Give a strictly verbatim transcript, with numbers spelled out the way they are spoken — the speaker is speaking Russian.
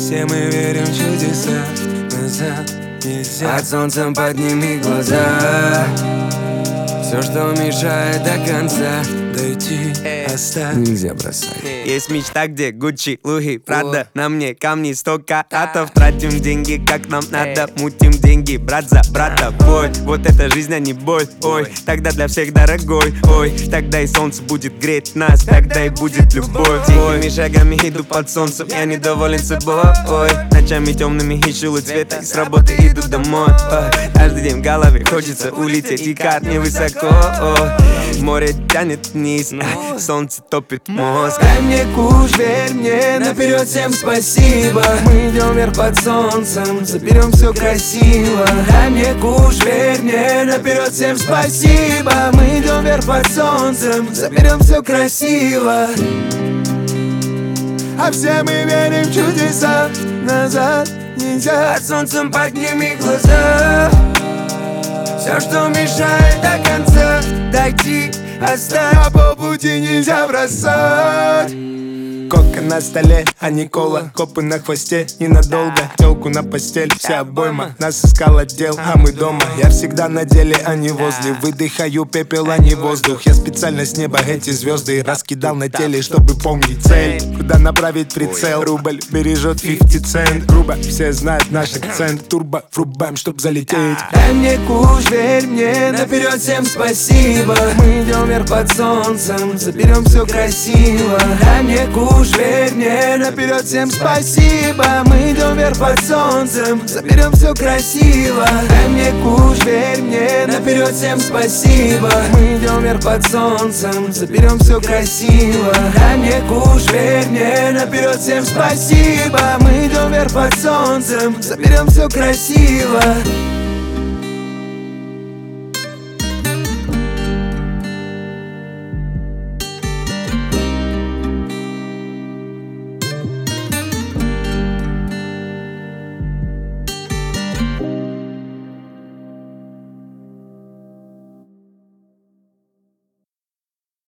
Все мы верим в чудеса. Назад нельзя. Под солнцем подними глаза. Все, что мешает до конца дойти, оставь. Нельзя бросать. Есть мечта, где Гуччи, Луи, Прада. На мне камни сто каратов. Тратим деньги, как нам надо. Мутим деньги, брат за брата. Бой, вот это жизнь, а не боль. Ой, тогда для всех дорогой. Ой, тогда и солнце будет греть нас. Тогда и будет любовь. Тихими шагами иду под солнцем. Я недоволен собой. Ой, ночами темными ищу луч света. И с работы иду домой. Ой, каждый день в голове хочется улететь. И как невысоко. Ой, море тянет вниз, солнце топит мозг. Дай мне куш, верь мне, наперед всем спасибо. Мы идем вверх под солнцем, заберем все красиво. Дай мне куш, верь мне, наперед всем спасибо. Мы идем вверх под солнцем, заберем все красиво. А все мы верим в чудеса. Назад нельзя. Под солнцем подними глаза. Все, что мешает до конца дойти, оставь. А по пути нельзя бросать. Кока на столе, а не кола. Копы на хвосте, ненадолго. Телку на постель, вся обойма. Нас искал отдел, а мы дома. Я всегда на деле, а не возле. Выдыхаю пепел, а не воздух. Я специально с неба эти звезды раскидал на теле, чтобы помнить цель. Куда направить прицел? Рубль бережет пятьдесят цент. Грубо, все знают наш акцент. Турбо врубаем, чтоб залететь. Дай мне куш, верь мне, наперед всем спасибо. Мы идем вверх под солнцем, заберем все красиво. Дай мне куш, верь мне, наперед всем спасибо. Мы идем вверх под солнцем, заберем все красиво. Дай мне куш, верь мне, наперед всем спасибо. Мы идем вверх под солнцем, заберем все красиво. Дай мне куш, верь мне, наперед всем спасибо. Мы идем вверх под солнцем, заберем все красиво.